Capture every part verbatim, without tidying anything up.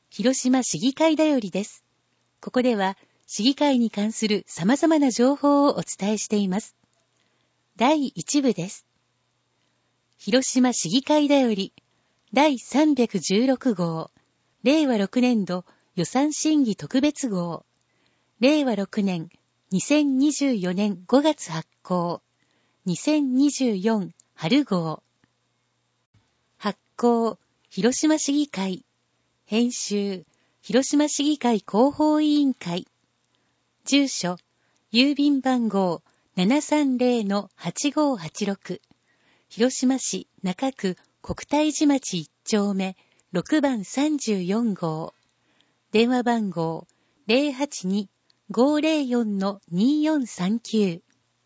広島市議会だよりです。ここでは市議会に関する様々な情報をお伝えしています。だいいち部です。広島市議会だよりだいさんびゃくじゅうろく号、れいわろくねん度予算審議特別号、れいわろくねんにせんにじゅうよねんごがつ発行、にせんにじゅうよん春号。発行、広島市議会。編集、広島市議会広報委員会。住所、郵便番号 ななさんぜろのはちごはちろく。広島市中区国体寺町いち丁目ろくばんさんじゅうよん号。電話番号 ゼロはちに ごゼロよんのによんさんきゅう。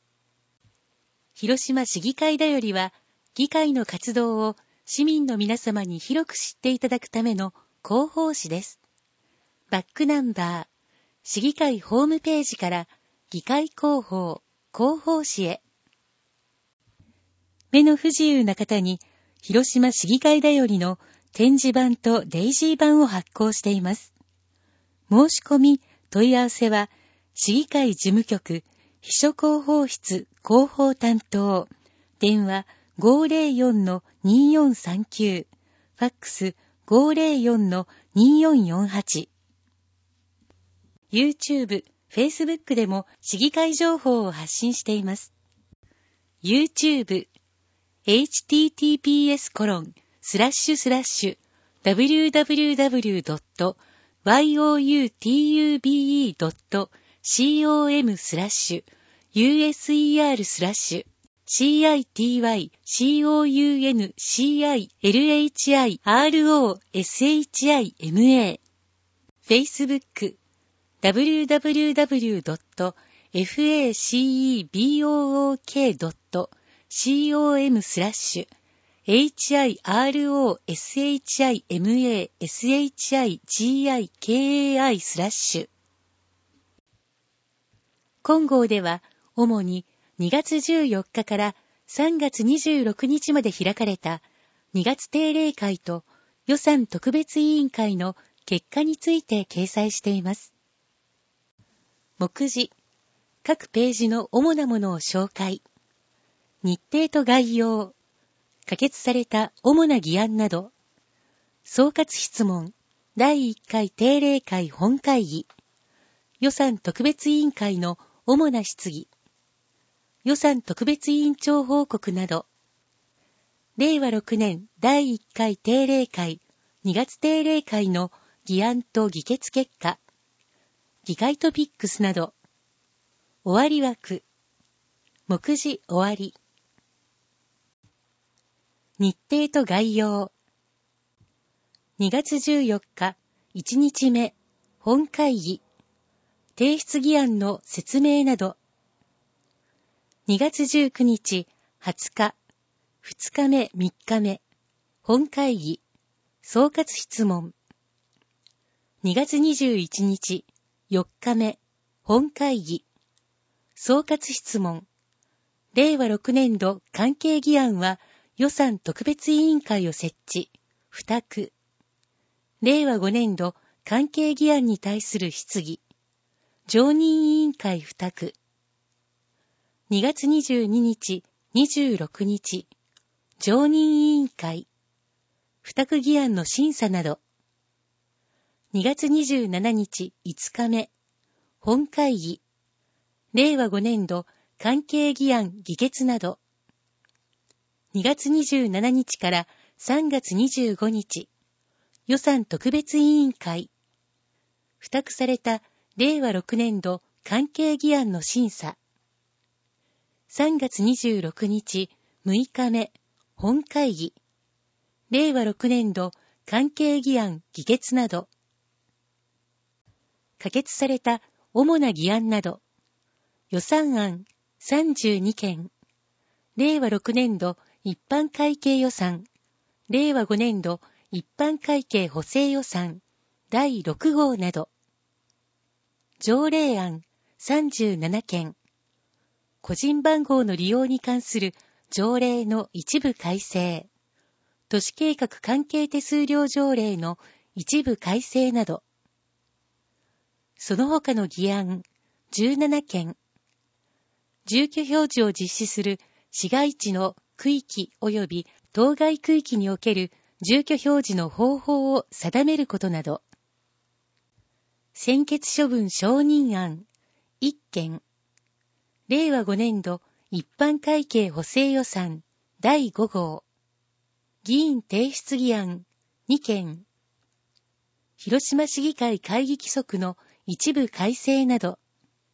広島市議会だよりは、議会の活動を市民の皆様に広く知っていただくための広報誌です。バックナンバー、市議会ホームページから議会広報、広報誌へ。目の不自由な方に、広島市議会だよりの展示版とデイジー版を発行しています。申し込み、問い合わせは、市議会事務局、秘書広報室広報担当、電話 ごゼロよんのによんさんきゅう、ファックス ごゼロよんのによんよんはち。YouTube、Facebook でも市議会情報を発信しています。YouTube、エイチティーティーピーエスコロンスラッシュスラッシュダブリューダブリューダブリュードットワイオーユーティーユービーイードットコムスラッシュユーエスイーアールスラッシュシーアイティーワイシーオーユーエヌシーアイエルエイチアイアールオーエスエイチアイエムエー Facebook ダブリューダブリューダブリュードットファクボックドットコムスラッシュ エイチアイアールオーエスエイチアイエムエーエスエイチアイジーアイケーエーアイ スラッシュ。今号では主ににがつじゅうよっかからさんがつにじゅうろくにちまで開かれたにがつ定例会と予算特別委員会の結果について掲載しています。目次、各ページの主なものを紹介。日程と概要、可決された主な議案など、総括質問、だいいっかい定例会本会議、予算特別委員会の主な質疑、予算特別委員長報告など、れいわろくねんだいいっかい定例会、にがつ定例会の議案と議決結果、議会トピックスなど、終わり枠、目次終わり、日程と概要、にがつじゅうよっかいちにちめ本会議、提出議案の説明など、にがつじゅうくにちはつかふつかめみっかめ本会議、総括質問、にがつにじゅういちにちよっかめ本会議、総括質問、れいわろくねん度関係議案は予算特別委員会を設置、付託。れいわごねん度関係議案に対する質疑、常任委員会付託。にがつにじゅうににち、にじゅうろくにち、常任委員会、付託議案の審査など。にがつにじゅうしちにちいつかめ、本会議、れいわごねん度関係議案議決など。にがつにじゅうしちにちからさんがつにじゅうごにち、予算特別委員会、付託されたれいわろくねん度関係議案の審査。さんがつにじゅうろくにちむいかめ、本会議、れいわろくねん度関係議案議決など。可決された主な議案など、予算案さんじゅうにけん、れいわろくねん度一般会計予算、れいわごねん度一般会計補正予算だいろく号など、条例案さんじゅうななけん、個人番号の利用に関する条例の一部改正、都市計画関係手数料条例の一部改正など、その他の議案じゅうななけん、住居表示を実施する市街地の区域及び当該区域における住居表示の方法を定めることなど、専決処分承認案いっけん、れいわごねんど一般会計補正予算だいごごう、議員提出議案にけん、広島市議会会議規則の一部改正など、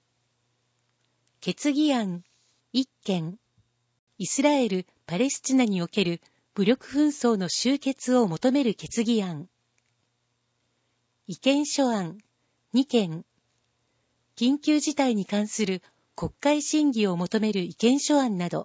決議案いっけん、イスラエル・パレスチナにおける武力紛争の終結を求める決議案、意見書案にけん、緊急事態に関する国会審議を求める意見書案など、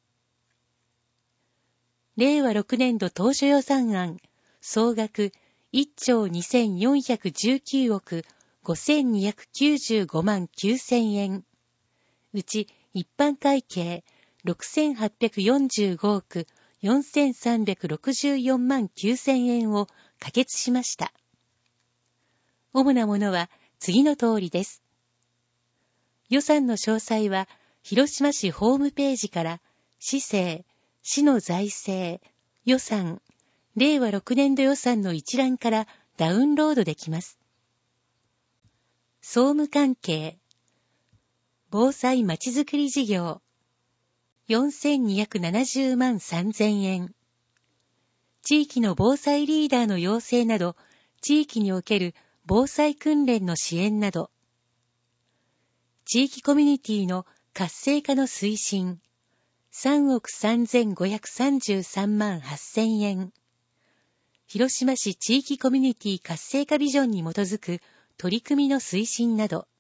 れいわろくねんど当初予算案総額いっちょうにせんよんひゃくじゅうきゅうおくごせんにひゃくきゅうじゅうごまんきゅうせんえん、うち一般会計ろくせんはっぴゃくよんじゅうごおくよんせんさんびゃくろくじゅうよんまんきゅうせんえんを可決しました。主なものは次の通りです。予算の詳細は広島市ホームページから市政、市の財政、予算、れいわろくねんど予算の一覧からダウンロードできます。総務関係、防災まちづくり事業、よんせんにひゃくななじゅうまんさんぜんえん。地域の防災リーダーの養成など、地域における防災訓練の支援など、地域コミュニティの活性化の推進、さんおくさんぜんごひゃくさんじゅうさんまんはっせんえん。広島市地域コミュニティ活性化ビジョンに基づく取り組みの推進など、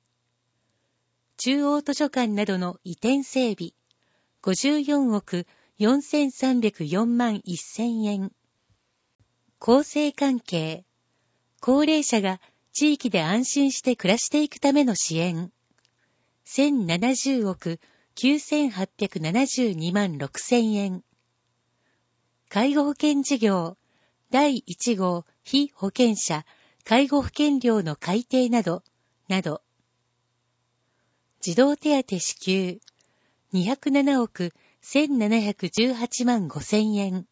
中央図書館などの移転整備、ごじゅうよんおくよんせんさんびゃくよんまんせんえん。厚生関係、高齢者が地域で安心して暮らしていくための支援、せんななじゅうおくきゅうせんはっぴゃくななじゅうにまんろくせんえん。介護保険事業、だいいちごう被保険者介護保険料の改定など、など。児童手当支給、にひゃくななおくせんななひゃくじゅうはちまんごせんえん。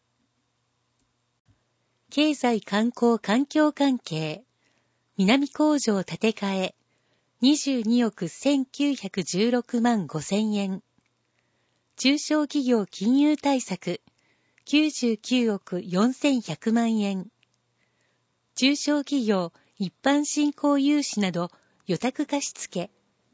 経済観光環境関係、南工場建て替え、にじゅうにおくせんきゅうひゃくじゅうろくまんごせんえん。中小企業金融対策、きゅうじゅうきゅうおくよんせんひゃくまんえん。中小企業一般振興融資など予託貸付。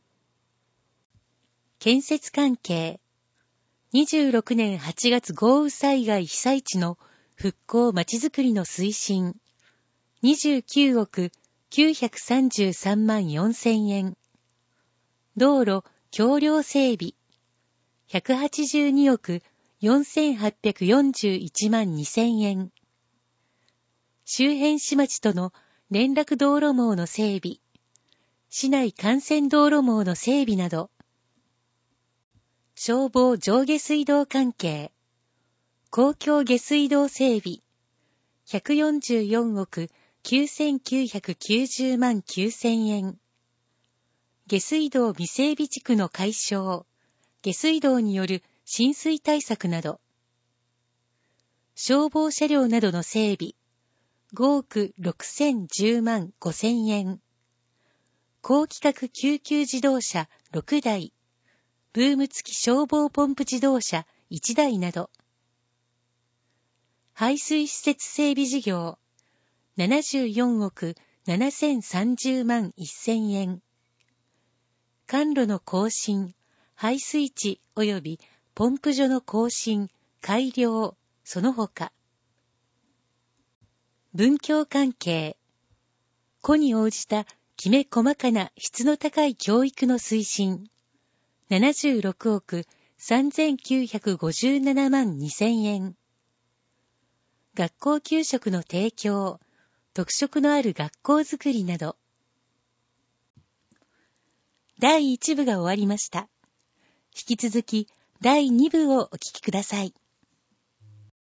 建設関係、にじゅうろくねんはちがつ豪雨災害被災地の復興まちづくりの推進、にじゅうきゅうおくきゅうひゃくさんじゅうさんまんよんせんえん。道路橋梁整備、ひゃくはちじゅうにおくよんせんはっぴゃくよんじゅういちまんにせんえん。周辺市町との連絡道路網の整備、市内幹線道路網の整備など、消防上下水道関係、公共下水道整備、ひゃくよんじゅうよんおくきゅうせんきゅうひゃくきゅうじゅうまんきゅうせんえん。下水道未整備地区の解消、下水道による浸水対策など、消防車両などの整備、ごおくろくせんじゅうまんごせんえん。高規格救急自動車ろくだい、ブーム付き消防ポンプ自動車いちだいなど、排水施設整備事業、ななじゅうよんおくななせんさんじゅうまんせんえん。管路の更新、排水池及びポンプ所の更新、改良、その他。文教関係、個に応じたきめ細かな質の高い教育の推進、ななじゅうろくおくさんぜんきゅうひゃくごじゅうななまんにせんえん。学校給食の提供、特色のある学校づくりなど。だいいちぶが終わりました。引き続きだいにぶをお聞きください。